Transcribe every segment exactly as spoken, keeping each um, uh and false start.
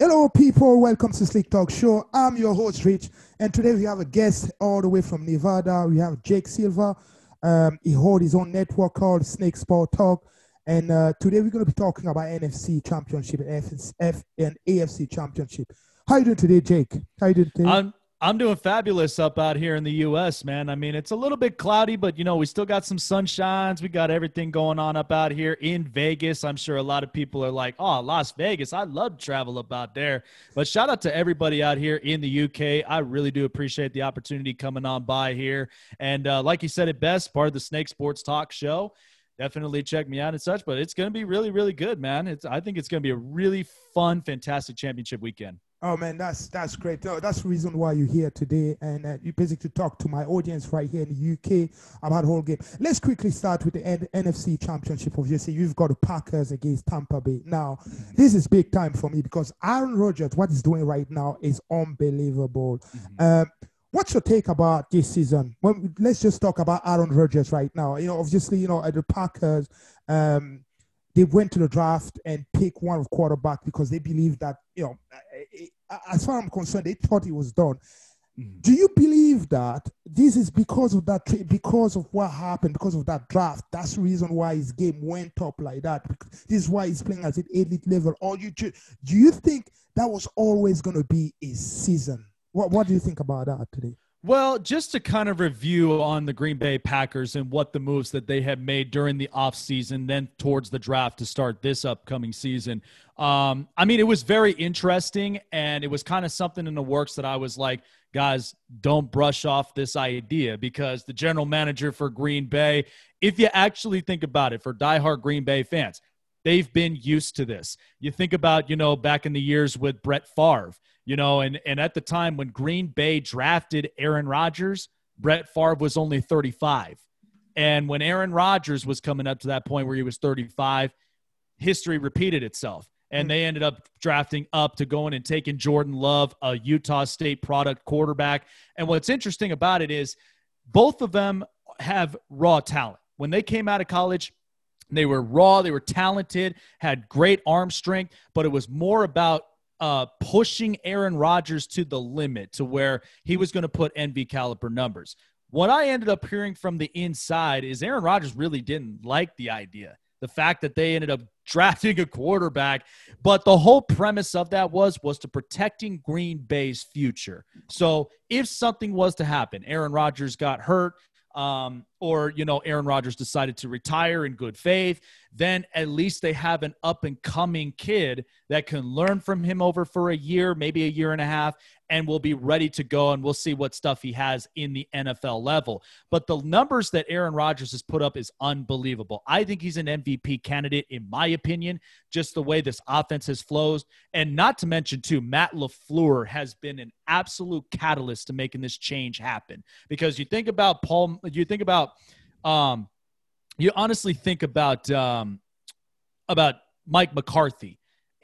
Hello, people. Welcome to Slick Talk Show. I'm your host, Rich, and today we have a guest all the way from Nevada. We have Jake Silva. Um, he holds his own network called Snake Sport Talk, and uh, today we're going to be talking about N F C Championship and F- F- and A F C Championship. How you doing today, Jake? How you doing today? I'm I'm doing fabulous up out here in the U S, man. I mean, it's a little bit cloudy, but, you know, we still got some sunshines. We got everything going on up out here in Vegas. I'm sure a lot of people are like, oh, Las Vegas, I'd love to travel up out there. But shout out to everybody out here in the U K. I really do appreciate the opportunity coming on by here. And uh, like you said it best, part of the Snake Sports Talk Show. Definitely check me out and such, but it's going to be really, really good, man. It's I think it's going to be a really fun, fantastic championship weekend. Oh man, that's that's great. Oh, that's the reason why you're here today, and uh, you basically talk to my audience right here in the U K about the whole game. Let's quickly start with the N- NFC Championship. Obviously, you've got the Packers against Tampa Bay. Now, this is big time for me because Aaron Rodgers, what he's doing right now, is unbelievable. Mm-hmm. Um, what's your take about this season? Well, let's just talk about Aaron Rodgers right now. You know, obviously, you know, at the Packers. Um, They went to the draft and picked one of quarterback because they believed that, you know, as far as I'm concerned, they thought it was done. Mm-hmm. Do you believe that this is because of that, because of what happened, because of that draft? That's the reason why his game went up like that. This is why he's playing at an elite level. Or you do you think that was always going to be his season? What What do you think about that today? Well, just to kind of review on the Green Bay Packers and what the moves that they had made during the offseason, then towards the draft to start this upcoming season. Um, I mean, it was very interesting, and it was kind of something in the works that I was like, guys, don't brush off this idea, because the general manager for Green Bay, if you actually think about it, for diehard Green Bay fans, they've been used to this. You think about, you know, back in the years with Brett Favre. You know, and, and at the time when Green Bay drafted Aaron Rodgers, Brett Favre was only thirty-five. And when Aaron Rodgers was coming up to that point where he was thirty-five, history repeated itself. And they ended up drafting up to going and taking Jordan Love, a Utah State product quarterback. And what's interesting about it is both of them have raw talent. When they came out of college, they were raw, they were talented, had great arm strength, but it was more about Uh, pushing Aaron Rodgers to the limit to where he was going to put N B caliber numbers. What I ended up hearing from the inside is Aaron Rodgers really didn't like the idea. The fact that they ended up drafting a quarterback, but the whole premise of that was, was to protecting Green Bay's future. So if something was to happen, Aaron Rodgers got hurt, um, or, you know, Aaron Rodgers decided to retire in good faith, then at least they have an up-and-coming kid that can learn from him over for a year, maybe a year and a half, and will be ready to go, and we'll see what stuff he has in the N F L level. But the numbers that Aaron Rodgers has put up is unbelievable. I think he's an M V P candidate, in my opinion, just the way this offense has flows. And not to mention, too, Matt LaFleur has been an absolute catalyst to making this change happen. Because you think about Paul, you think about, um, you honestly think about, um, about Mike McCarthy.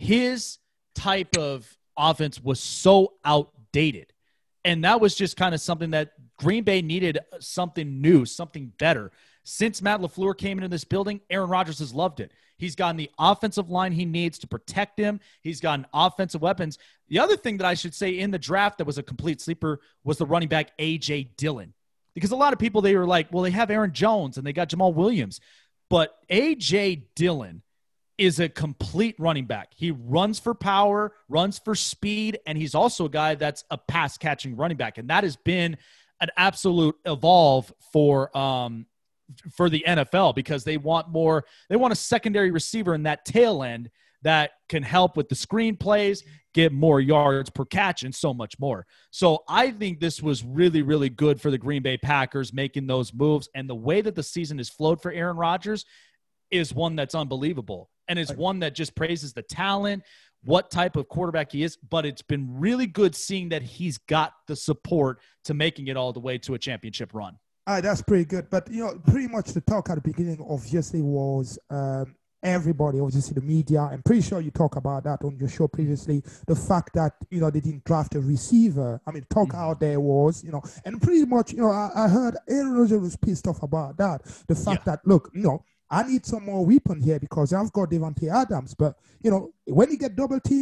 His type of offense was so outdated. And that was just kind of something that Green Bay needed, something new, something better. Since Matt LaFleur came into this building, Aaron Rodgers has loved it. He's gotten the offensive line he needs to protect him. He's gotten offensive weapons. The other thing that I should say in the draft that was a complete sleeper was the running back A J Dillon. Because a lot of people, they were like, well, they have Aaron Jones and they got Jamal Williams. But A J Dillon is a complete running back. He runs for power, runs for speed, and he's also a guy that's a pass-catching running back. And that has been an absolute evolve for um, for the N F L, because they want more, they want a secondary receiver in that tail end that can help with the screen plays, get more yards per catch, and so much more. So I think this was really, really good for the Green Bay Packers making those moves. And the way that the season has flowed for Aaron Rodgers is one that's unbelievable. And it's one that just praises the talent, what type of quarterback he is. But it's been really good seeing that he's got the support to making it all the way to a championship run. All right, that's pretty good. But, you know, pretty much the talk at the beginning obviously was um, everybody, obviously the media. I'm pretty sure you talk about that on your show previously. The fact that, you know, they didn't draft a receiver. I mean, talk mm-hmm. out there was, you know, and pretty much, you know, I, I heard Aaron Rodgers was pissed off about that. The fact yeah. that, look, you know, I need some more weapon here because I've got Devontae Adams. But, you know, when you get double team,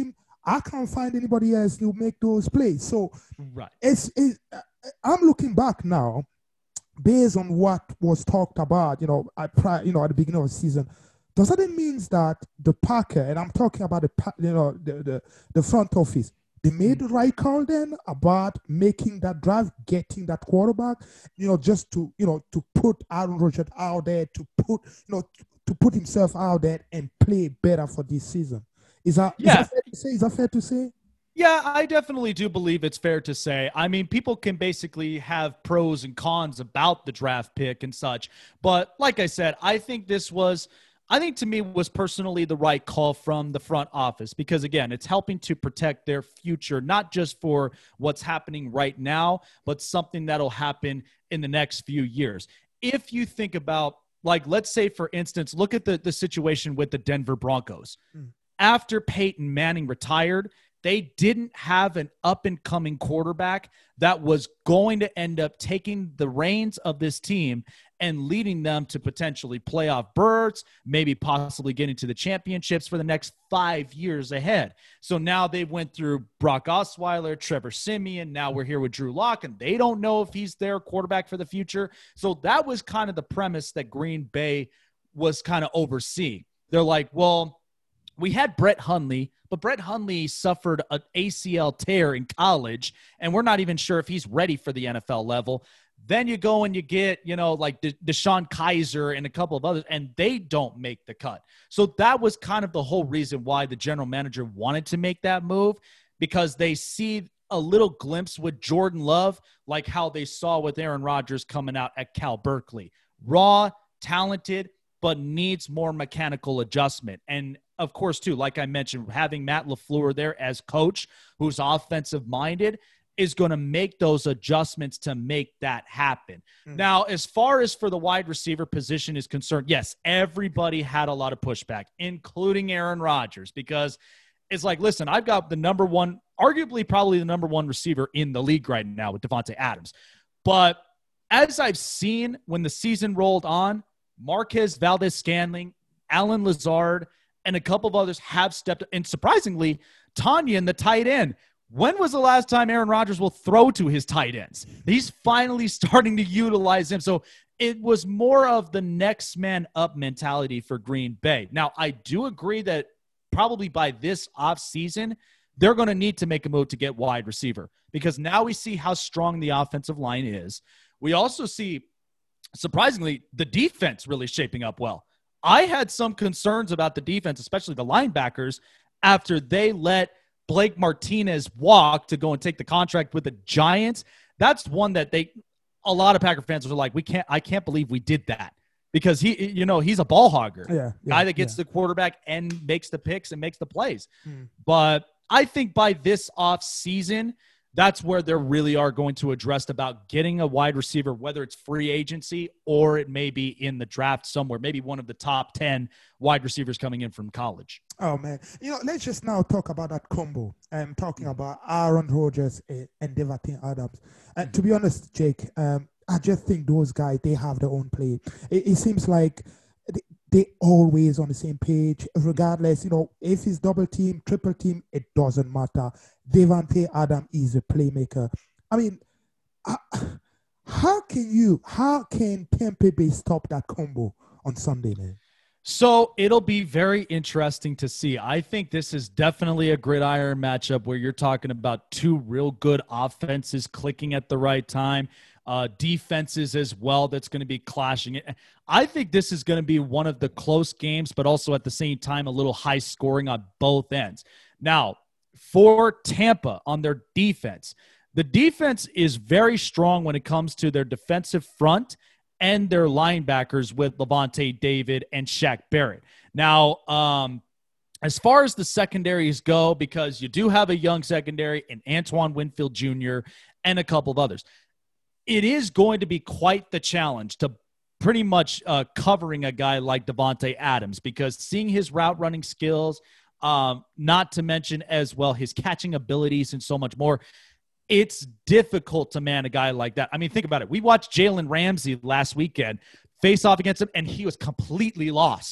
I can't find anybody else to make those plays. So right. it's, it's I'm looking back now, based on what was talked about, you know, at you know at the beginning of the season. Does that mean that the Packer, and I'm talking about the you know the the, the front office, they made the right call then about making that drive, getting that quarterback, you know, just to you know to put Aaron Rodgers out there, to put you know to, to put himself out there and play better for this season? Is that, yeah. is that fair to say? Is that fair to say? Yeah, I definitely do believe it's fair to say. I mean, people can basically have pros and cons about the draft pick and such. But like I said, I think this was, I think to me was personally the right call from the front office because, again, it's helping to protect their future, not just for what's happening right now, but something that'll happen in the next few years. If you think about, like, let's say, for instance, look at the, the situation with the Denver Broncos. Hmm. After Peyton Manning retired, they didn't have an up-and-coming quarterback that was going to end up taking the reins of this team and leading them to potentially playoff berths, maybe possibly getting to the championships for the next five years ahead. So now they went through Brock Osweiler, Trevor Siemian. Now we're here with Drew Lock, and they don't know if he's their quarterback for the future. So that was kind of the premise that Green Bay was kind of overseeing. They're like, well, we had Brett Hundley, but Brett Hundley suffered an A C L tear in college, and we're not even sure if he's ready for the N F L level. Then you go and you get, you know, like De- Deshaun Kaiser and a couple of others, and they don't make the cut. So that was kind of the whole reason why the general manager wanted to make that move, because they see a little glimpse with Jordan Love, like how they saw with Aaron Rodgers coming out at Cal Berkeley. Raw, talented, but needs more mechanical adjustment. And of course, too, like I mentioned, having Matt LaFleur there as coach, who's offensive-minded, is going to make those adjustments to make that happen. Mm. Now, as far as for the wide receiver position is concerned, yes, everybody had a lot of pushback, including Aaron Rodgers, because it's like, listen, I've got the number one, arguably probably the number one receiver in the league right now with Davante Adams. But as I've seen when the season rolled on, Marquez Valdes-Scantling, Alan Lazard, and a couple of others have stepped up. And surprisingly, Tonyan, the tight end. When was the last time Aaron Rodgers will throw to his tight ends? He's finally starting to utilize him. So it was more of the next man up mentality for Green Bay. Now, I do agree that probably by this offseason, they're going to need to make a move to get wide receiver, because now we see how strong the offensive line is. We also see, surprisingly, the defense really shaping up well. I had some concerns about the defense, especially the linebackers, after they let Blake Martinez walk to go and take the contract with the Giants. That's one that they, a lot of Packer fans were like, we can't, I can't believe we did that, because he, you know, he's a ball hogger, yeah, yeah, guy that gets yeah. the quarterback and makes the picks and makes the plays. Hmm. But I think by this off season, that's where they really are going to address about getting a wide receiver, whether it's free agency or it may be in the draft somewhere, maybe one of the top ten wide receivers coming in from college. Oh, man. You know, let's just now talk about that combo. I'm talking about Aaron Rodgers and, and Davante Adams. And to be honest, Jake, um, I just think those guys, they have their own play. It, it seems like they, they always on the same page, regardless, you know, if it's double team, triple team, it doesn't matter. Davante Adams is a playmaker. I mean, how, how can you, how can Tampa Bay stop that combo on Sunday, man? So it'll be very interesting to see. I think this is definitely a gridiron matchup where you're talking about two real good offenses clicking at the right time, uh, defenses as well that's going to be clashing. I think this is going to be one of the close games, but also at the same time a little high scoring on both ends. Now, for Tampa on their defense, the defense is very strong when it comes to their defensive front and their linebackers with Levante David and Shaq Barrett. Now, um, as far as the secondaries go, because you do have a young secondary in Antoine Winfield Junior and a couple of others, it is going to be quite the challenge to pretty much uh, covering a guy like Davante Adams, because seeing his route running skills, um, not to mention as well his catching abilities and so much more, it's difficult to man a guy like that. I mean, think about it. We watched Jalen Ramsey last weekend face off against him, and he was completely lost.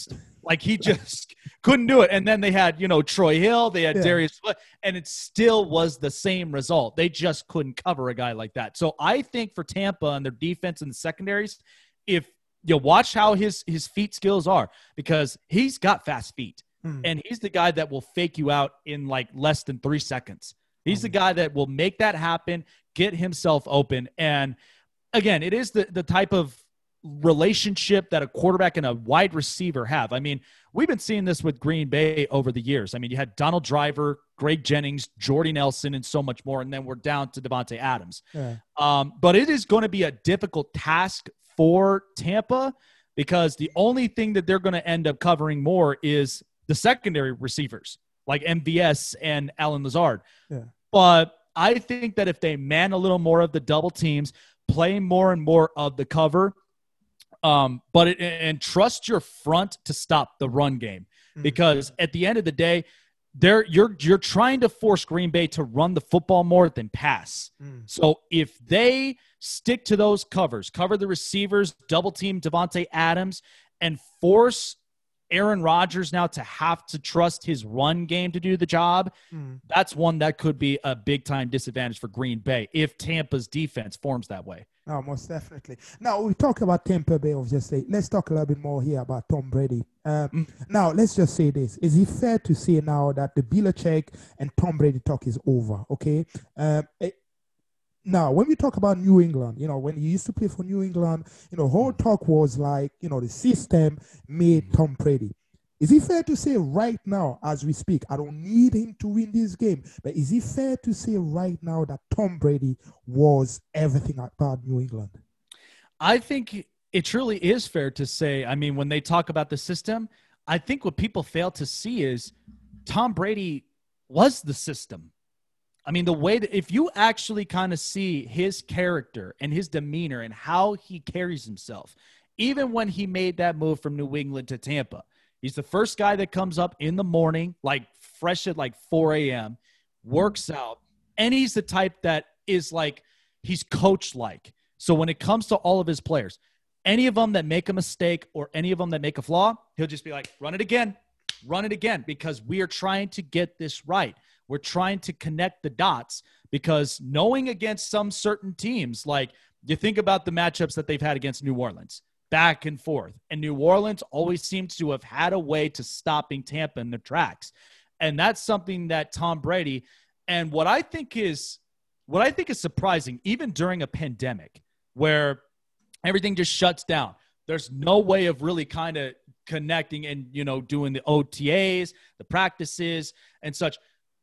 Like he just couldn't do it. And then they had, you know, Troy Hill, they had yeah. Darius, and it still was the same result. They just couldn't cover a guy like that. So I think for Tampa and their defense and the secondaries, if you watch how his his feet skills are, because he's got fast feet, hmm. and he's the guy that will fake you out in like less than three seconds. He's the guy that will make that happen, get himself open. And again, it is the, the type of relationship that a quarterback and a wide receiver have. I mean, we've been seeing this with Green Bay over the years. I mean, you had Donald Driver, Greg Jennings, Jordy Nelson, and so much more. And then we're down to Davante Adams. Yeah. Um, but it is going to be a difficult task for Tampa because the only thing that they're going to end up covering more is the secondary receivers like M V S and Alan Lazard. Yeah. But I think that if they man a little more of the double teams, play more and more of the cover, um, but it, and trust your front to stop the run game, because at the end of the day, they're you're you're trying to force Green Bay to run the football more than pass. Mm. So if they stick to those covers, cover the receivers, double team Davante Adams, and force Aaron Rodgers now to have to trust his run game to do the job, mm. that's one that could be a big-time disadvantage for Green Bay if Tampa's defense forms that way. Oh, most definitely. Now, we talk about Tampa Bay, obviously. Let's talk a little bit more here about Tom Brady. Um, mm. Now, let's just say this. Is it fair to say now that the Belichick and Tom Brady talk is over, okay? Um, it, Now, when we talk about New England, you know, when he used to play for New England, you know, whole talk was like, you know, the system made Tom Brady. Is it fair to say right now, as we speak, I don't need him to win this game, but is it fair to say right now that Tom Brady was everything about New England? I think it truly is fair to say. I mean, when they talk about the system, I think what people fail to see is Tom Brady was the system. I mean, the way that if you actually kind of see his character and his demeanor and how he carries himself, even when he made that move from New England to Tampa, he's the first guy that comes up in the morning, like fresh at like four a.m., works out, and he's the type that is like, he's coach-like. So when it comes to all of his players, any of them that make a mistake or any of them that make a flaw, he'll just be like, run it again, run it again, because we are trying to get this right. We're trying to connect the dots, because knowing against some certain teams, like you think about the matchups that they've had against New Orleans, back and forth. And New Orleans always seems to have had a way to stopping Tampa in the tracks. And that's something that Tom Brady, and what I think is, what I think is surprising, even during a pandemic where everything just shuts down, there's no way of really kind of connecting and, you know, doing the O T As, the practices and such.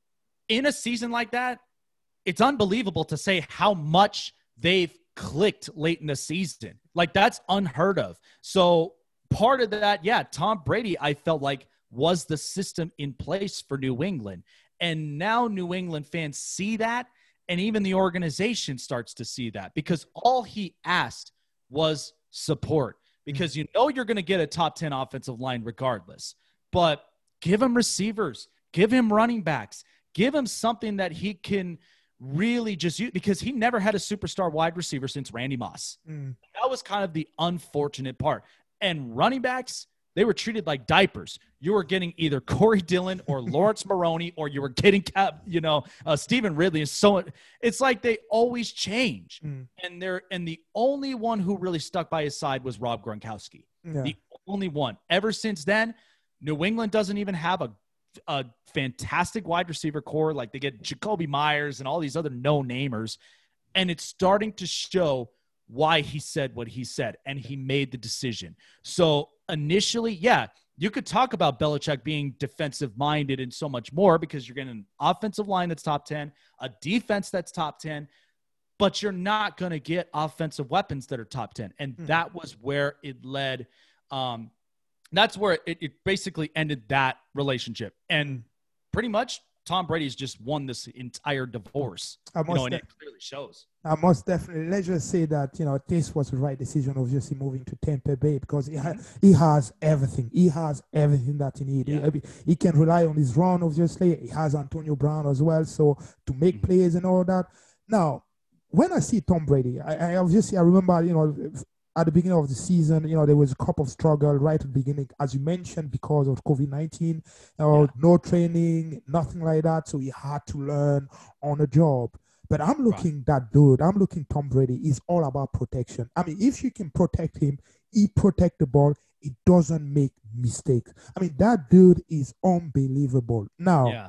In a season like that, it's unbelievable to say how much they've clicked late in the season. Like, that's unheard of. So part of that, yeah, Tom Brady, I felt like, was the system in place for New England. And now New England fans see that, and even the organization starts to see that, because all he asked was support. Because you know you're going to get a top ten offensive line regardless. But give him receivers. Give him running backs. Give him something that he can really just use, because he never had a superstar wide receiver since Randy Moss. Mm. That was kind of the unfortunate part. And running backs, they were treated like diapers. You were getting either Corey Dillon or Lawrence Maroney, or you were getting, you know, uh, Stephen Ridley. And so it's like they always change. Mm. And they're, and the only one who really stuck by his side was Rob Gronkowski. Yeah. The only one. Ever since then, New England doesn't even have a a fantastic wide receiver core. Like, they get Jacoby Myers and all these other no-namers, and it's starting to show why he said what he said, and he made the decision. So initially, yeah, you could talk about Belichick being defensive-minded and so much more, because you're getting an offensive line that's top ten, a defense that's top ten, but you're not going to get offensive weapons that are top ten. And mm. that was where it led um, – That's where it, it basically ended that relationship. And pretty much Tom Brady's just won this entire divorce. You know, and it clearly shows. I most definitely. Let's just say that, you know, this was the right decision of just moving to Tampa Bay, because he, ha- he has everything. He has everything that he needs. Yeah. He, he can rely on his run, obviously. He has Antonio Brown as well, so to make mm-hmm. plays and all that. Now, when I see Tom Brady, I, I obviously I remember, you know, at the beginning of the season, you know, there was a couple of struggle right at the beginning, as you mentioned, because of COVID nineteen, you know, Yeah. no training, nothing like that. So he had to learn on a job. But I'm looking that dude, I'm looking Tom Brady is all about protection. I mean, if you can protect him, he protect the ball, he doesn't make mistakes. I mean, that dude is unbelievable. Now, Yeah.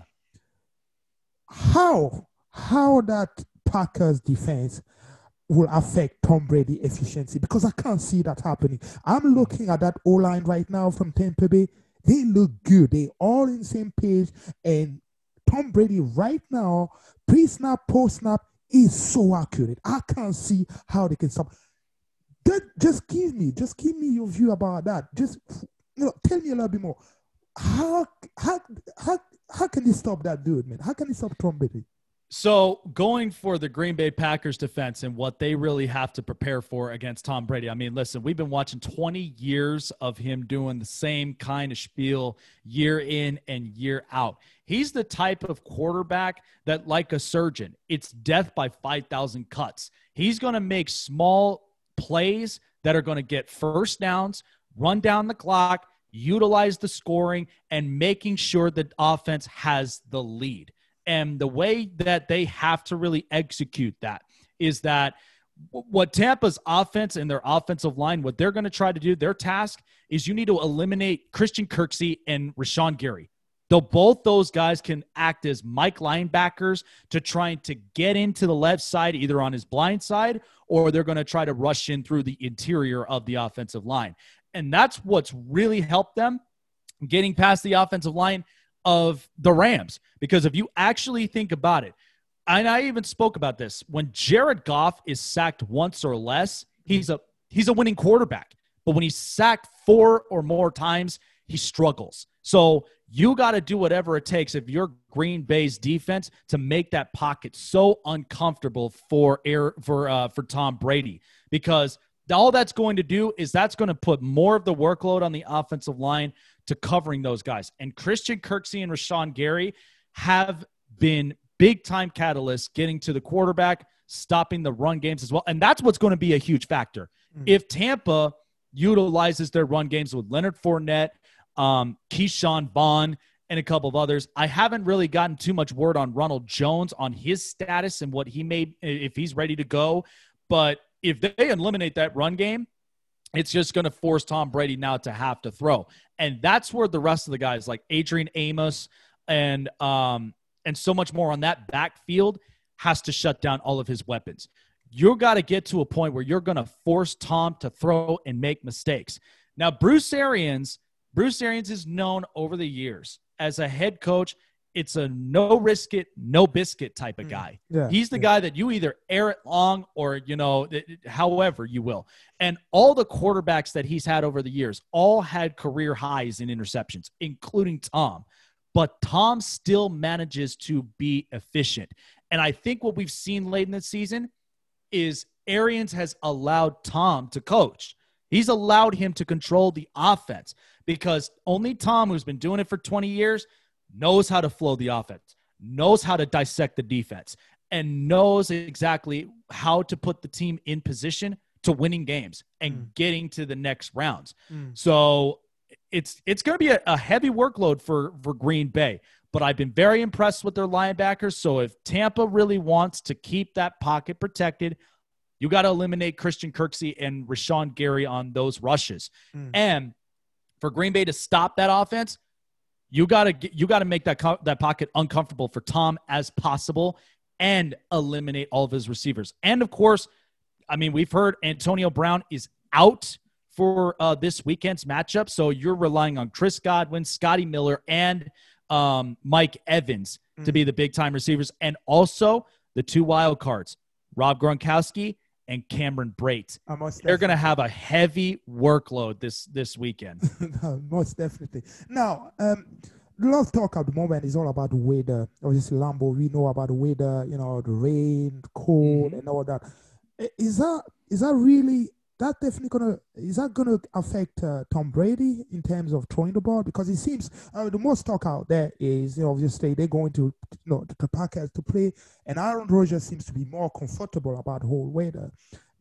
how how that Packers defense will affect Tom Brady efficiency, because I can't see that happening. I'm looking at that O-line right now from Tampa Bay. They look good. They all in the same page. And Tom Brady right now, pre-snap, post-snap, is so accurate. I can't see how they can stop. That, just give me, just give me your view about that. Just, you know, tell me a little bit more. How how how how can they stop that dude, man? How can they stop Tom Brady? So going for the Green Bay Packers defense and what they really have to prepare for against Tom Brady. I mean, listen, we've been watching twenty years of him doing the same kind of spiel year in and year out. He's the type of quarterback that, like a surgeon, it's death by five thousand cuts. He's going to make small plays that are going to get first downs, run down the clock, utilize the scoring, and making sure that offense has the lead. And the way that they have to really execute that is that what Tampa's offense and their offensive line, what they're going to try to do, their task is you need to eliminate Christian Kirksey and Rashawn Gary. Though both those guys can act as Mike linebackers to trying to get into the left side, either on his blind side, or they're going to try to rush in through the interior of the offensive line. And that's what's really helped them getting past the offensive line of the Rams. Because if you actually think about it, and I even spoke about this, when Jared Goff is sacked once or less, he's a he's a winning quarterback. But when he's sacked four or more times, he struggles. So you got to do whatever it takes if you're Green Bay's defense to make that pocket so uncomfortable for air for uh, for Tom Brady, because all that's going to do is that's going to put more of the workload on the offensive line to covering those guys. And Christian Kirksey and Rashawn Gary have been big-time catalysts getting to the quarterback, stopping the run games as well. And that's what's going to be a huge factor. Mm. If Tampa utilizes their run games with Leonard Fournette, um, Keyshawn Vaughn, and a couple of others, I haven't really gotten too much word on Ronald Jones, on his status and what he may, if he's ready to go. But if they eliminate that run game, it's just going to force Tom Brady now to have to throw. And that's where the rest of the guys like Adrian Amos and um, and so much more on that backfield has to shut down all of his weapons. You've got to get to a point where you're going to force Tom to throw and make mistakes. Now, Bruce Arians, Bruce Arians is known over the years as a head coach. It's a no risk it, no biscuit type of guy. Yeah, He's the yeah. guy that you either air it long or, you know, however you will. And all the quarterbacks that he's had over the years all had career highs in interceptions, including Tom. But Tom still manages to be efficient. And I think what we've seen late in the season is Arians has allowed Tom to coach. He's allowed him to control the offense, because only Tom, who's been doing it for twenty years, knows how to flow the offense, knows how to dissect the defense, and knows exactly how to put the team in position to winning games and mm. getting to the next rounds. Mm. So it's it's going to be a, a heavy workload for, for Green Bay, but I've been very impressed with their linebackers. So if Tampa really wants to keep that pocket protected, you got to eliminate Christian Kirksey and Rashawn Gary on those rushes. Mm. And for Green Bay to stop that offense, You gotta you gotta make that co- that pocket uncomfortable for Tom as possible, and eliminate all of his receivers. And of course, I mean, we've heard Antonio Brown is out for uh, this weekend's matchup, so you're relying on Chris Godwin, Scotty Miller, and um, Mike Evans mm-hmm. to be the big time receivers, and also the two wild cards, Rob Gronkowski and Cameron Brate. Uh, They're going to have a heavy workload this this weekend. No, most definitely. Now, um, a lot of talk at the moment is all about the weather. Obviously, Lambo, we know about the weather, you know, the rain, cold, mm-hmm. and all that. Is that is that really that definitely gonna is that gonna affect uh, Tom Brady in terms of throwing the ball? Because it seems uh, the most talk out there is, you know, obviously they're going to, you know, the Packers to play, and Aaron Rodgers seems to be more comfortable about the whole weather.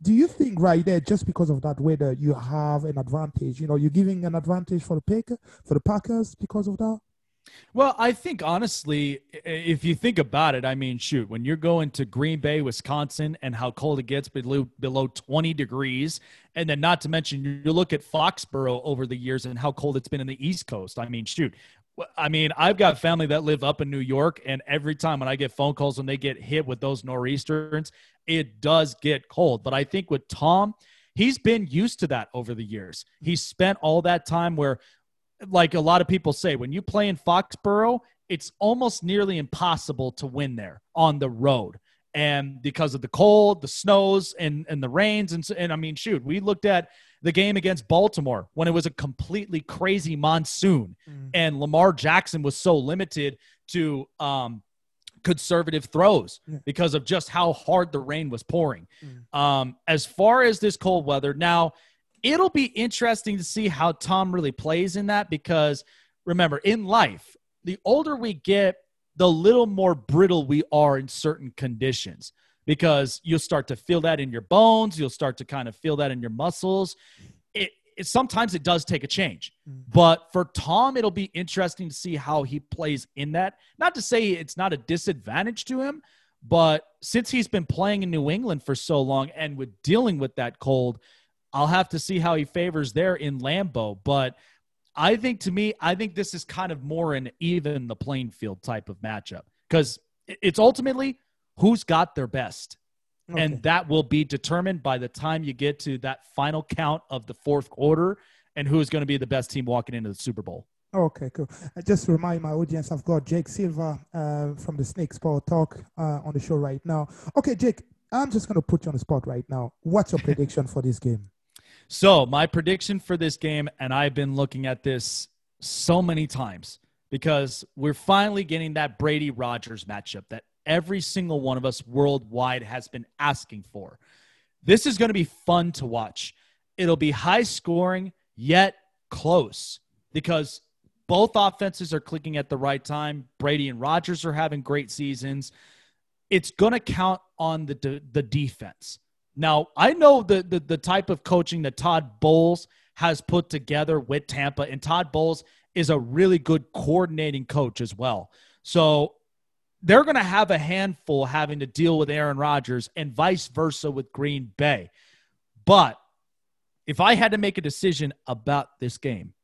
do you think right there, just because of that weather, you have an advantage? You know, you're giving an advantage for the Packer, for the Packers because of that? Well, I think honestly, if you think about it, I mean, shoot, when you're going to Green Bay, Wisconsin, and how cold it gets below below twenty degrees, and then not to mention you look at Foxborough over the years and how cold it's been in the East Coast. I mean, shoot, I mean, I've got family that live up in New York, and every time when I get phone calls when they get hit with those nor'easters, it does get cold. But I think with Tom, he's been used to that over the years. He's spent all that time where, like a lot of people say, when you play in Foxborough, it's almost nearly impossible to win there on the road. And because of the cold, the snows, and, and the rains. And, and I mean, shoot, we looked at the game against Baltimore when it was a completely crazy monsoon. Mm. And Lamar Jackson was so limited to um, conservative throws yeah. because of just how hard the rain was pouring. Mm. Um, as far as this cold weather, now – it'll be interesting to see how Tom really plays in that because, remember, in life, the older we get, the little more brittle we are in certain conditions because you'll start to feel that in your bones. You'll start to kind of feel that in your muscles. It, it sometimes it does take a change. Mm. But for Tom, it'll be interesting to see how he plays in that. Not to say it's not a disadvantage to him, but since he's been playing in New England for so long and with dealing with that cold, I'll have to see how he favors there in Lambeau. But I think, to me, I think this is kind of more an even the playing field type of matchup because it's ultimately who's got their best. Okay. And that will be determined by the time you get to that final count of the fourth quarter and who's going to be the best team walking into the Super Bowl. Okay, cool. Uh, just to remind my audience, I've got Jake Silva uh, from the Snake Sport Talk uh, on the show right now. Okay, Jake, I'm just going to put you on the spot right now. What's your prediction for this game? So my prediction for this game, and I've been looking at this so many times because we're finally getting that Brady-Rodgers matchup that every single one of us worldwide has been asking for. This is going to be fun to watch. It'll be high scoring, yet close because both offenses are clicking at the right time. Brady and Rodgers are having great seasons. It's going to count on the de- the defense. Now, I know the, the the type of coaching that Todd Bowles has put together with Tampa, and Todd Bowles is a really good coordinating coach as well. So they're going to have a handful having to deal with Aaron Rodgers and vice versa with Green Bay. But if I had to make a decision about this game,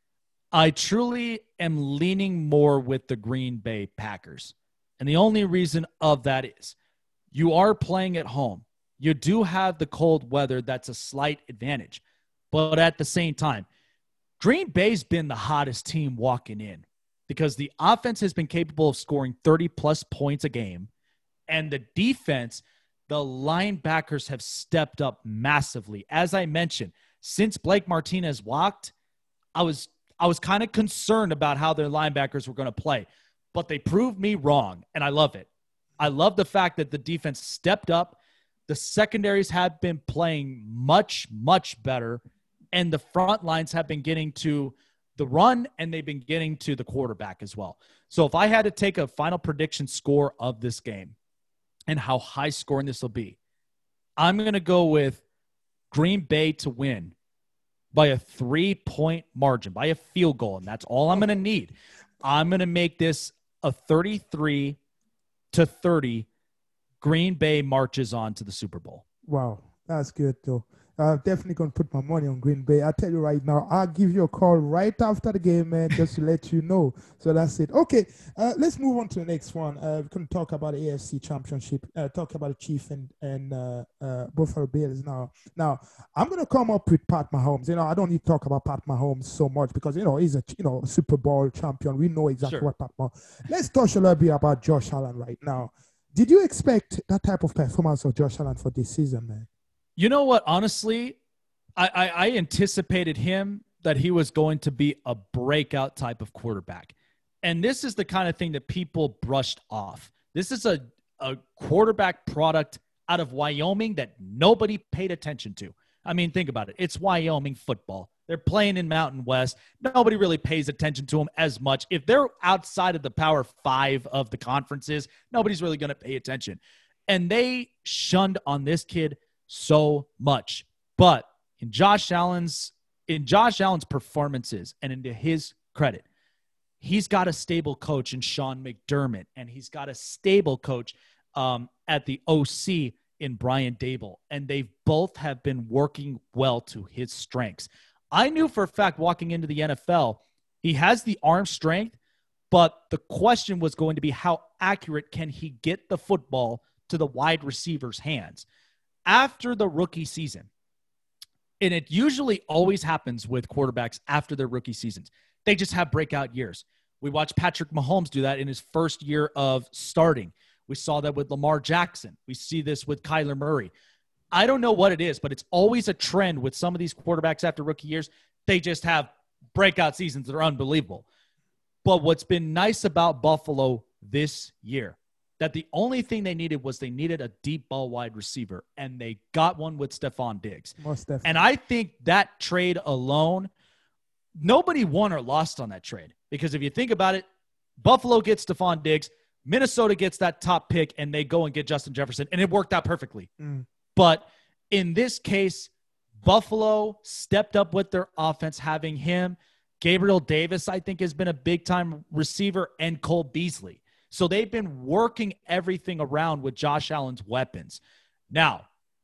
I truly am leaning more with the Green Bay Packers. And the only reason of that is you are playing at home. You do have the cold weather. That's a slight advantage. But at the same time, Green Bay's been the hottest team walking in because the offense has been capable of scoring thirty-plus points a game. And the defense, the linebackers have stepped up massively. As I mentioned, since Blake Martinez walked, I was I was kind of concerned about how their linebackers were going to play. But they proved me wrong, and I love it. I love the fact that the defense stepped up. The secondaries have been playing much, much better, and the front lines have been getting to the run, and they've been getting to the quarterback as well. So if I had to take a final prediction score of this game and how high scoring this will be, I'm going to go with Green Bay to win by a three-point margin, by a field goal, and that's all I'm going to need. I'm going to make this a thirty-three to thirty. Green Bay marches on to the Super Bowl. Wow, that's good, though. I'm definitely going to put my money on Green Bay. I tell you right now, I'll give you a call right after the game, man, just to let you know. So that's it. Okay, uh, let's move on to the next one. Uh, we're going to talk about the A F C Championship, uh, talk about the Chiefs and, and uh, uh, Buffalo Bills now. Now, I'm going to come up with Pat Mahomes. You know, I don't need to talk about Pat Mahomes so much because, you know, he's a you know Super Bowl champion. We know exactly sure. what Pat Mahomes. Let's touch a little bit about Josh Allen right now. Did you expect that type of performance of Josh Allen for this season, man? You know what? Honestly, I, I, I anticipated him that he was going to be a breakout type of quarterback. And this is the kind of thing that people brushed off. This is a, a quarterback product out of Wyoming that nobody paid attention to. I mean, think about it. It's Wyoming football. They're playing in Mountain West. Nobody really pays attention to them as much. If they're outside of the Power Five of the conferences, nobody's really going to pay attention. And they shunned on this kid so much. But in Josh Allen's in Josh Allen's performances, and into his credit, he's got a stable coach in Sean McDermott, and he's got a stable coach um, at the O C in Brian Daboll, and they both have been working well to his strengths. I knew for a fact walking into the N F L, he has the arm strength, but the question was going to be how accurate can he get the football to the wide receiver's hands. After the rookie season, and it usually always happens with quarterbacks after their rookie seasons, they just have breakout years. We watched Patrick Mahomes do that in his first year of starting. We saw that with Lamar Jackson. We see this with Kyler Murray. I don't know what it is, but it's always a trend with some of these quarterbacks after rookie years. They just have breakout seasons that are unbelievable. But what's been nice about Buffalo this year, that the only thing they needed was they needed a deep ball wide receiver, and they got one with Stephon Diggs. Most definitely. And I think that trade alone, nobody won or lost on that trade. Because if you think about it, Buffalo gets Stephon Diggs, Minnesota gets that top pick, and they go and get Justin Jefferson, and it worked out perfectly. Mm. But in this case, Buffalo stepped up with their offense, having him. Gabriel Davis, I think, has been a big-time receiver, and Cole Beasley. So they've been working everything around with Josh Allen's weapons. Now,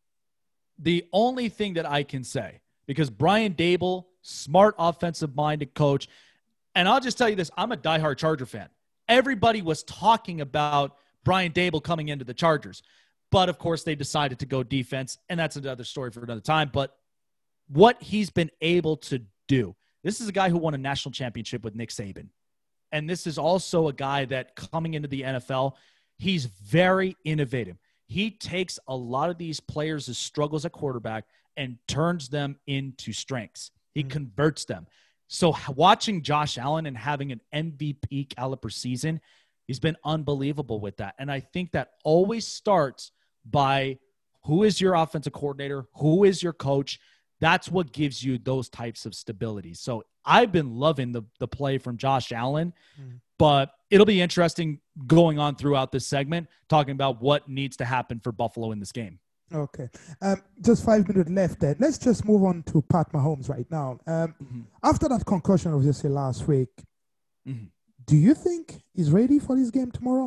the only thing that I can say, because Brian Daboll, smart offensive-minded coach, and I'll just tell you this, I'm a diehard Charger fan. Everybody was talking about Brian Daboll coming into the Chargers. But, of course, they decided to go defense, and that's another story for another time. But what he's been able to do, this is a guy who won a national championship with Nick Saban. And this is also a guy that coming into the N F L, he's very innovative. He takes a lot of these players' struggles at quarterback and turns them into strengths. He mm-hmm. converts them. So watching Josh Allen and having an M V P caliber season, he's been unbelievable with that. And I think that always starts by who is your offensive coordinator, who is your coach. That's what gives you those types of stability. So I've been loving the, the play from Josh Allen, mm. but it'll be interesting going on throughout this segment, talking about what needs to happen for Buffalo in this game. Okay. Um, just five minutes left there. Let's just move on to Pat Mahomes right now. Um, mm-hmm. After that concussion, obviously, last week, mm-hmm. do you think he's ready for this game tomorrow?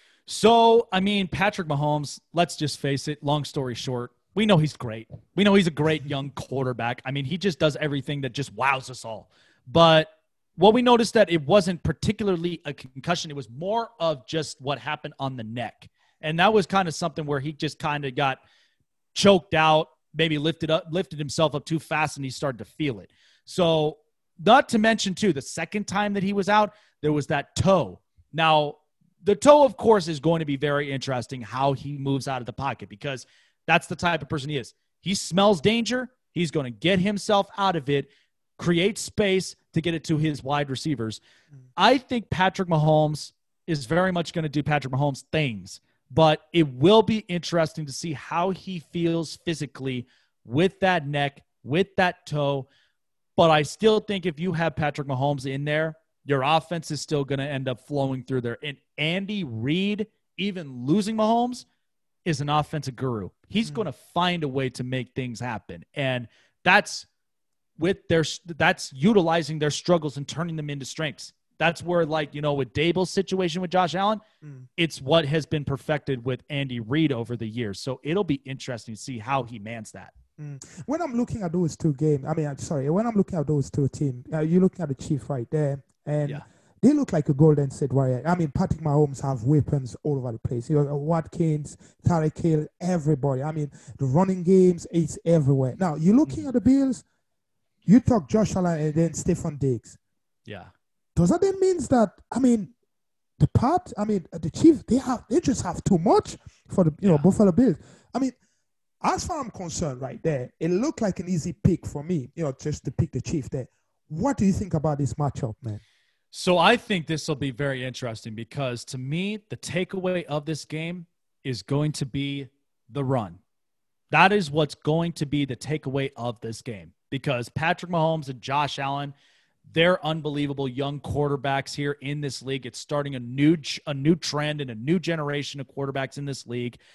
So, I mean, Patrick Mahomes, let's just face it, long story short, we know he's great. We know he's a great young quarterback. I mean, he just does everything that just wows us all. But what we noticed that it wasn't particularly a concussion. It was more of just what happened on the neck. And that was kind of something where he just kind of got choked out, maybe lifted up, lifted himself up too fast, and he started to feel it. So not to mention, too, the second time that he was out, there was that toe. Now, the toe, of course, is going to be very interesting how he moves out of the pocket, because that's the type of person he is. He smells danger. He's going to get himself out of it, create space to get it to his wide receivers. I think Patrick Mahomes is very much going to do Patrick Mahomes things, but it will be interesting to see how he feels physically with that neck, with that toe. But I still think if you have Patrick Mahomes in there, your offense is still going to end up flowing through there. And Andy Reid, even losing Mahomes, is an offensive guru. He's mm. going to find a way to make things happen. And that's with their, that's utilizing their struggles and turning them into strengths. That's where, like, you know, with Daboll's situation with Josh Allen, mm. it's what has been perfected with Andy Reid over the years. So it'll be interesting to see how he mans that. Mm. When I'm looking at those two games, I mean, I'm sorry, when I'm looking at those two teams, uh, you're looking at the Chiefs right there, and yeah. they look like a Golden State Warrior. I mean, Patrick Mahomes have weapons all over the place. You know, Watkins, Tyreek Hill, everybody. I mean, the running games, it's everywhere. Now, you're looking mm. at the Bills, you talk Josh Allen and then Stephon Diggs. Yeah. Does that then means that, I mean, the part, I mean, the Chiefs, they have, they just have too much for the, you yeah. know, Buffalo Bills. I mean, as far as I'm concerned right there, it looked like an easy pick for me, you know, just to pick the Chiefs there. What do you think about this matchup, man? So I think this will be very interesting, because to me, the takeaway of this game is going to be the run. That is what's going to be the takeaway of this game, because Patrick Mahomes and Josh Allen, they're unbelievable young quarterbacks here in this league. It's starting a new a new trend and a new generation of quarterbacks in this league.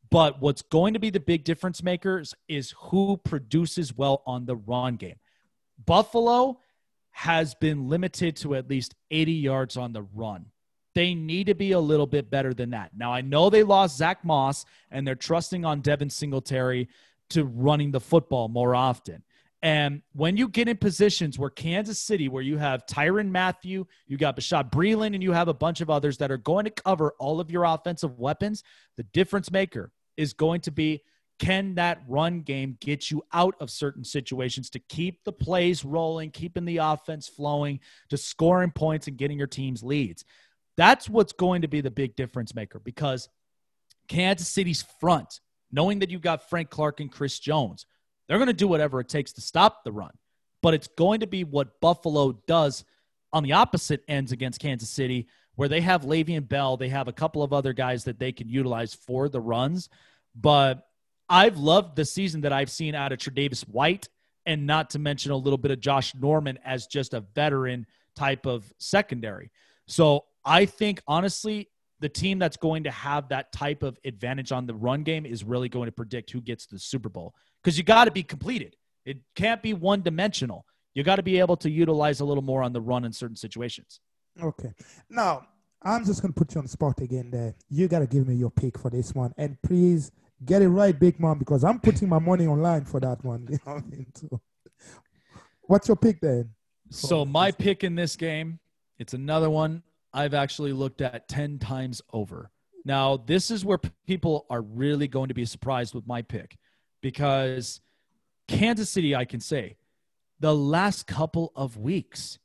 But what's going to be the big difference makers is who produces well on the run game. Buffalo has been limited to at least eighty yards on the run. They need to be a little bit better than that. Now, I know they lost Zach Moss, and they're trusting on Devin Singletary to running the football more often. And when you get in positions where Kansas City, where you have Tyrann Mathieu, you got Bashaud Breeland, and you have a bunch of others that are going to cover all of your offensive weapons, the difference maker is going to be, can that run game get you out of certain situations to keep the plays rolling, keeping the offense flowing, to scoring points and getting your team's leads? That's what's going to be the big difference maker, because Kansas City's front, knowing that you've got Frank Clark and Chris Jones, they're going to do whatever it takes to stop the run. But it's going to be what Buffalo does on the opposite ends against Kansas City, where they have Le'Veon Bell. They have a couple of other guys that they can utilize for the runs. But I've loved the season that I've seen out of Tre'Davious White, and not to mention a little bit of Josh Norman as just a veteran type of secondary. So I think, honestly, the team that's going to have that type of advantage on the run game is really going to predict who gets the Super Bowl, because you got to be completed. It can't be one-dimensional. You got to be able to utilize a little more on the run in certain situations. Okay. Now, I'm just going to put you on the spot again there. You got to give me your pick for this one. And please get it right, Big Mom, because I'm putting my money online for that one. You know what I mean? So, what's your pick then? So my pick in this game, it's another one I've actually looked at ten times over. Now, this is where p- people are really going to be surprised with my pick, because Kansas City, I can say, the last couple of weeks,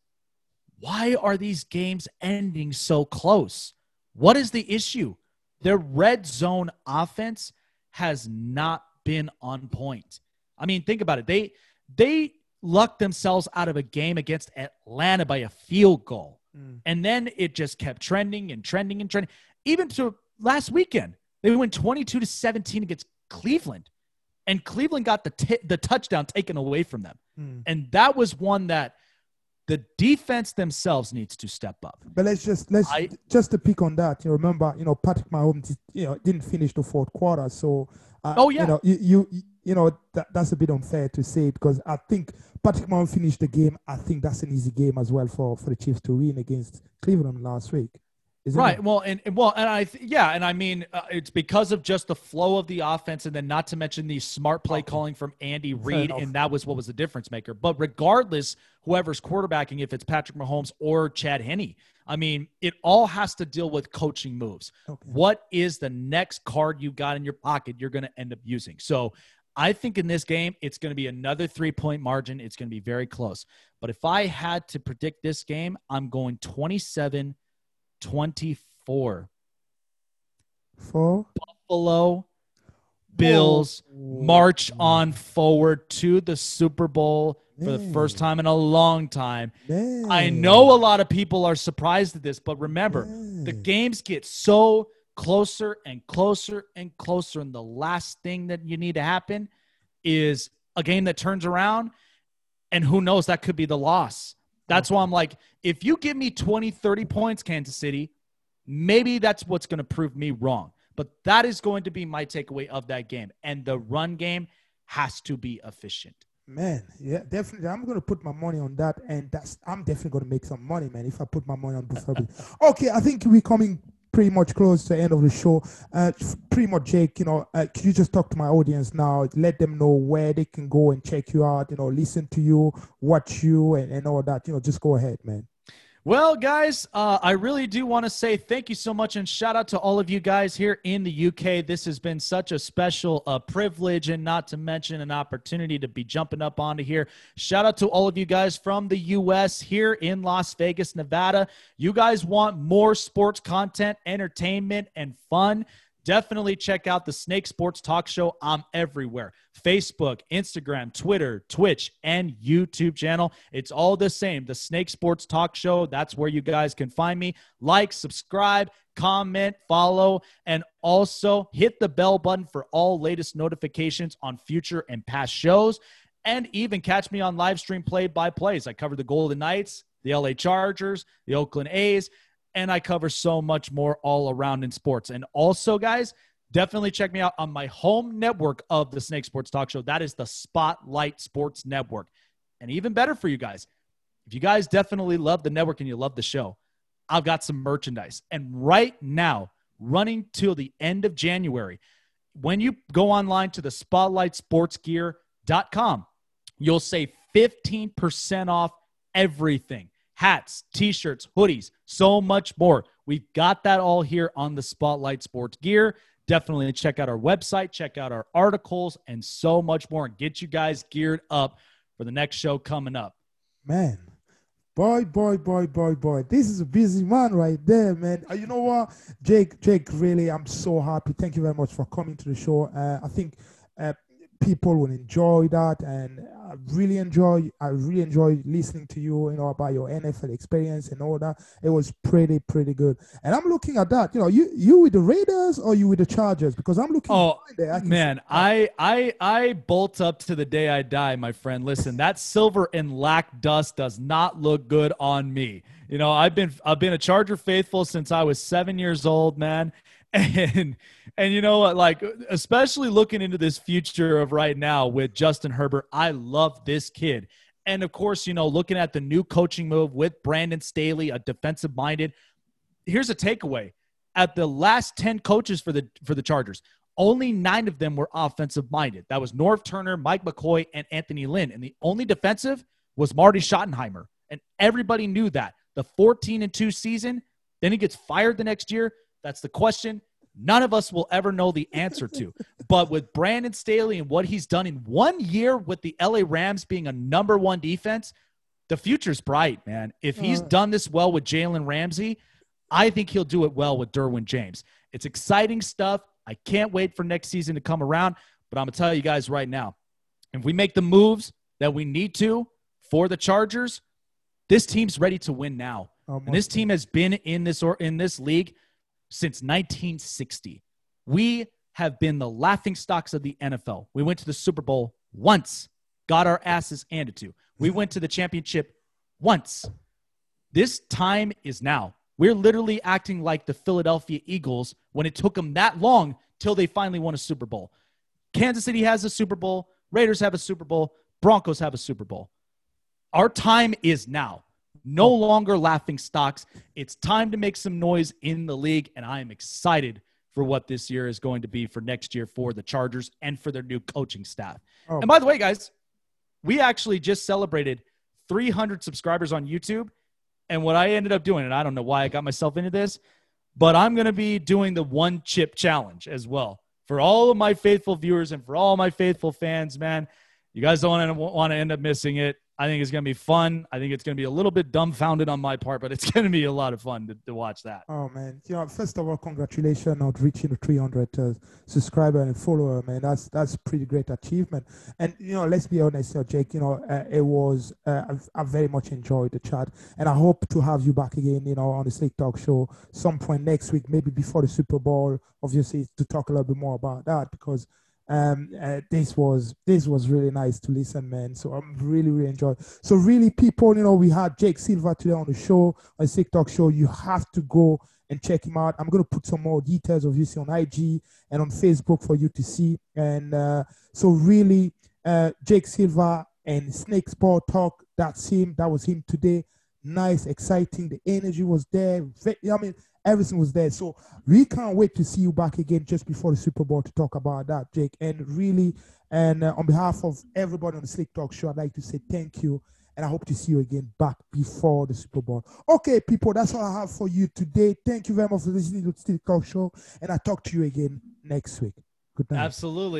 why are these games ending so close? What is the issue? Their red zone offense has not been on point. I mean, think about it. They they lucked themselves out of a game against Atlanta by a field goal. Mm. And then it just kept trending and trending and trending. Even to last weekend, they went twenty-two to seventeen against Cleveland. And Cleveland got the t- the touchdown taken away from them. Mm. And that was one that the defense themselves needs to step up. But let's just let's I, just to pick on that. You know, remember, you know, Patrick Mahomes, you know, didn't finish the fourth quarter. So, uh, oh yeah, you know, you you, you know that, that's a bit unfair to say, because I think Patrick Mahomes finished the game. I think that's an easy game as well for, for the Chiefs to win against Cleveland last week. Isn't right. It? Well, and, and well, and I, th- yeah. And I mean, uh, it's because of just the flow of the offense, and then not to mention the smart play okay. calling from Andy Reid. And that was what was the difference maker. But regardless, whoever's quarterbacking, if it's Patrick Mahomes or Chad Henne, I mean, it all has to deal with coaching moves. Okay. What is the next card you got in your pocket you're going to end up using? So I think in this game, it's going to be another three-point margin. It's going to be very close. But if I had to predict this game, I'm going twenty-seven twenty-four. For Buffalo Bills oh. march on forward to the Super Bowl for Man. the first time in a long time. Man. I know a lot of people are surprised at this, but remember, Man. the games get so closer and closer and closer, and the last thing that you need to happen is a game that turns around, and who knows, that could be the loss. That's why I'm like, if you give me twenty, thirty points, Kansas City, maybe that's what's going to prove me wrong. But that is going to be my takeaway of that game. And the run game has to be efficient. Man, yeah, definitely. I'm going to put my money on that, and that's I'm definitely going to make some money, man, if I put my money on Buffalo. Okay, I think we're coming pretty much close to the end of the show. Uh, pretty much, Jake, you know, uh, can you just talk to my audience now? Let them know where they can go and check you out, you know, listen to you, watch you, and, and all that. You know, just go ahead, man. Well, guys, uh, I really do want to say thank you so much, and shout out to all of you guys here in the U K. This has been such a special uh, privilege, and not to mention an opportunity to be jumping up onto here. Shout out to all of you guys from the U S here in Las Vegas, Nevada. You guys want more sports content, entertainment, and fun? Definitely check out the Snake Sports Talk Show. I'm everywhere. Facebook, Instagram, Twitter, Twitch, and YouTube channel. It's all the same. The Snake Sports Talk Show. That's where you guys can find me. Like, subscribe, comment, follow, and also hit the bell button for all latest notifications on future and past shows. And even catch me on live stream play-by-plays. I cover the Golden Knights, the L A Chargers, the Oakland A's, and I cover so much more all around in sports. And also, guys, definitely check me out on my home network of the Snake Sports Talk Show. That is the Spotlight Sports Network. And even better for you guys, if you guys definitely love the network and you love the show, I've got some merchandise. And right now, running till the end of January, when you go online to the spotlight sports gear dot com, you'll save fifteen percent off everything. Hats, T-shirts, hoodies, so much more. We've got that all here on the Spotlight Sports Gear. Definitely check out our website, check out our articles, and so much more, and get you guys geared up for the next show coming up. Man, boy, boy, boy, boy, boy. This is a busy man right there, man. Uh, you know what, Jake, Jake, really, I'm so happy. Thank you very much for coming to the show. Uh, I think uh, people will enjoy that, and I really enjoy I really enjoy listening to you, you know, about your N F L experience and all that. It was pretty pretty good. And I'm looking at that, you know, you you with the Raiders or you with the Chargers? Because I'm looking oh there. I man I I I bolt up to the day I die, my friend. Listen, that silver and lack dust does not look good on me. You know, I've been I've been a Charger faithful since I was seven years old, man. And, and you know what, like, especially looking into this future of right now with Justin Herbert, I love this kid. And, of course, you know, looking at the new coaching move with Brandon Staley, a defensive-minded, here's a takeaway. At the last ten coaches for the for the Chargers, only nine of them were offensive-minded. That was Norv Turner, Mike McCoy, and Anthony Lynn. And the only defensive was Marty Schottenheimer. And everybody knew that. The fourteen and two season, then he gets fired the next year. That's the question none of us will ever know the answer to. But with Brandon Staley and what he's done in one year with the L A Rams being a number one defense, the future's bright, man. If he's done this well with Jalen Ramsey, I think he'll do it well with Derwin James. It's exciting stuff. I can't wait for next season to come around. But I'm going to tell you guys right now, if we make the moves that we need to for the Chargers, this team's ready to win now. And this team has been in this or in this league since nineteen sixty. We have been the laughingstocks of the N F L. We went to the Super Bowl once, got our asses handed to. We went to the championship once. This time is now. We're literally acting like the Philadelphia Eagles when it took them that long till they finally won a Super Bowl. Kansas City has a Super Bowl. Raiders have a Super Bowl. Broncos have a Super Bowl. Our time is now. No longer laughing stocks. It's time to make some noise in the league, and I am excited for what this year is going to be for next year for the Chargers and for their new coaching staff. Oh. And by the way, guys, we actually just celebrated three hundred subscribers on YouTube, and what I ended up doing, and I don't know why I got myself into this, but I'm going to be doing the one chip challenge as well for all of my faithful viewers and for all my faithful fans, man. You guys don't want to end up missing it. I think it's going to be fun. I think it's going to be a little bit dumbfounded on my part, but it's going to be a lot of fun to, to watch that. Oh, man. You know, first of all, congratulations on reaching the three hundred uh, subscriber and follower, man. That's that's a pretty great achievement. And, you know, let's be honest, you know, Jake, you know, uh, it was, uh, I've, I very much enjoyed the chat. And I hope to have you back again, you know, on the Slick Talk Show some point next week, maybe before the Super Bowl, obviously, to talk a little bit more about that, because um uh, this was this was really nice to listen, man. So I'm really really enjoyed. So really, people, you know, we had Jake Silva today on the show, on the Sick Talk Show. You have to go and check him out. I'm going to put some more details of this on I G and on Facebook for you to see. And uh so really, uh Jake Silva and Snake Sport Talk, that's him. That was him today. Nice, exciting. The energy was there. I mean, everything was there. So we can't wait to see you back again just before the Super Bowl to talk about that, Jake. And really, and uh, on behalf of everybody on the Slick Talk Show, I'd like to say thank you. And I hope to see you again back before the Super Bowl. Okay, people, that's all I have for you today. Thank you very much for listening to the Slick Talk Show. And I'll talk to you again next week. Good night. Absolutely.